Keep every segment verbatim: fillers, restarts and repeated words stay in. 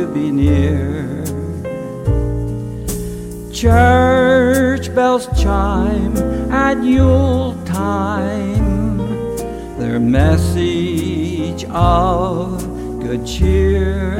to be near. Church bells chime at Yule time, their message of good cheer.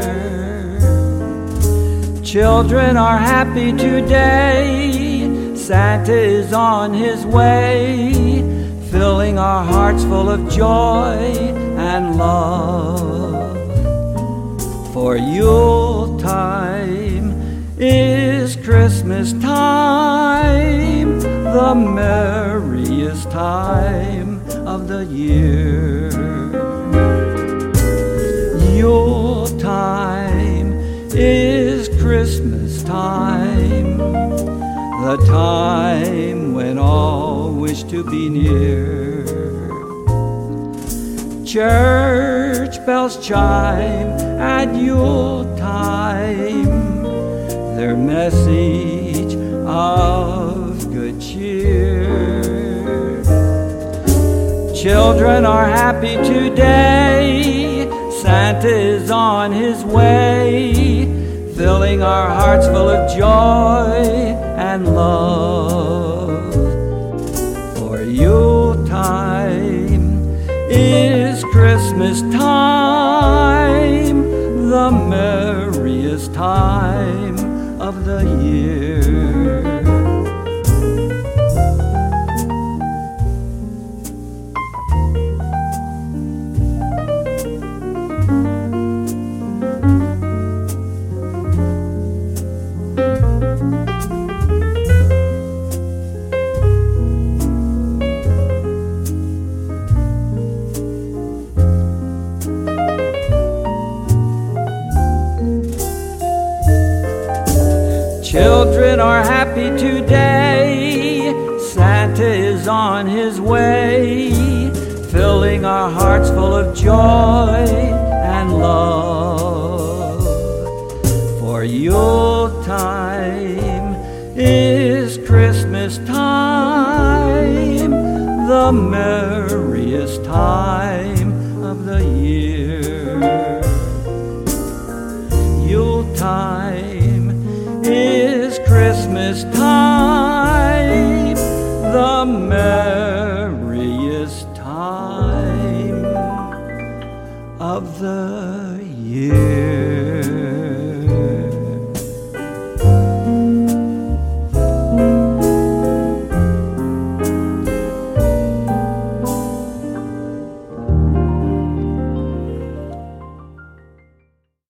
Children are happy today, Santa is on his way, filling our hearts full of joy and love. For Yuletime is Christmas time, the merriest time of the year. Yuletime is Christmas time, the time when all wish to be near. Church bells chime at Yuletime, their message of good cheer. Children are happy today, Santa is on his way, filling our hearts full of joy and love. For Yuletime is Christmas time, the merriest time of the year. Children are happy today, Santa is on his way, filling our hearts full of joy and love. For Yuletime is Christmas time, the merriest time of the year. Yuletime